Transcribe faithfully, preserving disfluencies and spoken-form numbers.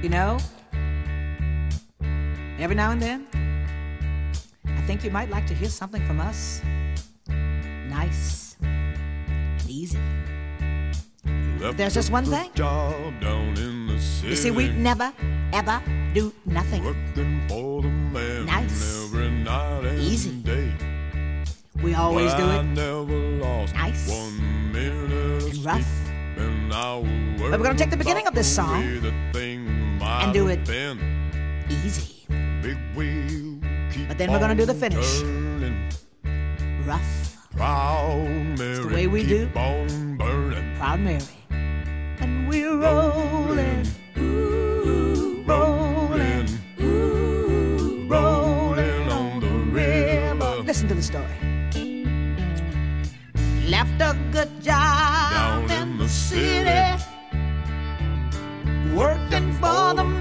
You know, every now and then, I think you might like to hear something from us. Nice and easy. But there's just one thing. Job down in the city. You see, we never, ever do nothing. Working for the man Nice. every night and Easy. day. We always But do I it never lost nice one minute and rough. and I But we're gonna take the beginning of this song and do it easy. But then we're gonna do the finish. Turning. Rough. Proud Mary, the way we keep do. on burning. Proud Mary. And we're rolling. Ooh, rolling. Ooh, rolling on the river. Listen to the story. Left a good job Down in the city, working for the